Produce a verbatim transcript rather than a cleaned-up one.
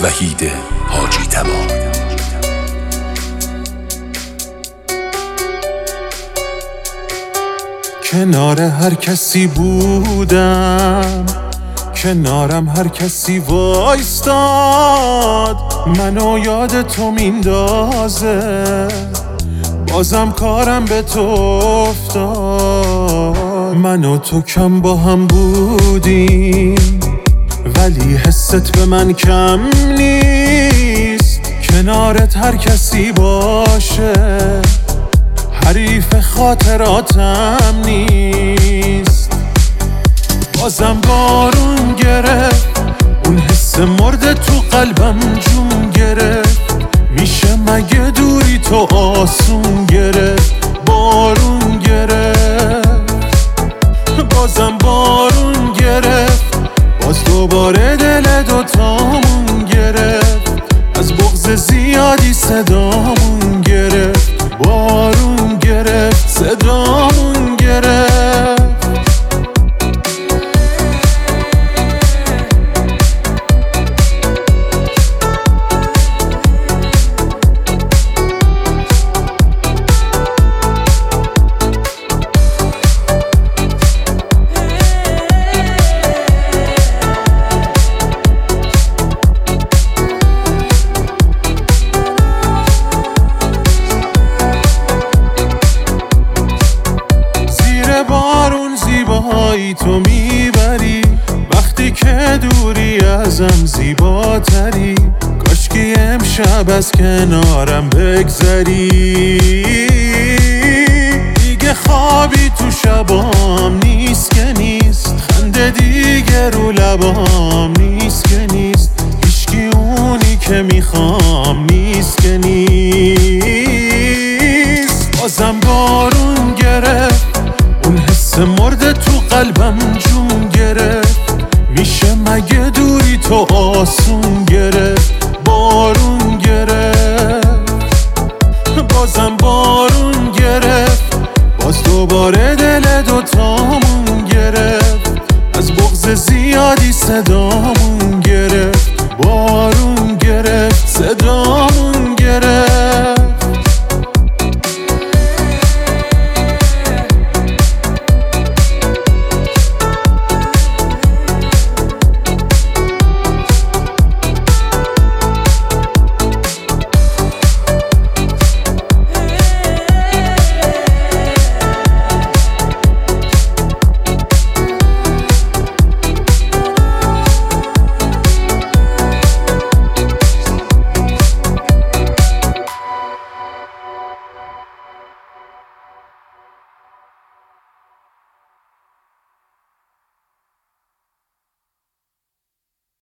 وحید حاجی تبا. کنار هر کسی بودم، کنارم هر کسی وایستاد، منو یاد تو میندازه، بازم کارم به تو افتاد. من و تو کم با هم بودیم ولی حست به من کم نیست. کنارت هر کسی باشه حریف خاطراتم نیست. بازم بارون گرفت، اون حس مرده تو قلبم جون گرفت. میشه مگه دوری تو آسون گرفت؟ بارون گرفت، بازم بارون گرفت، باز دوباره دل دوتامون گرفت. از بغض زیادی صدامون گرفت، بارون گرفت، صدامون گرفت. بارون زیبایی تو میبری، وقتی که دوری ازم زیباتری. کاشکی امشب از کنارم بگذری، دیگه خوابی تو شبام نیست که نیست، خنده دیگه رو لبام نیست که نیست، هیچکی اونی که میخوام نیست که نیست. بازم بارون گرفت، اون حس مرده تو قلبم جون گرفت. میشه مگه دوری تو آسون گرفت؟ بارون گرفت، بازم بارون گرفت، باز دوباره دل دوتامون گرفت. از بغض زیادی صدامون گرفت، بارون گرفت، صدا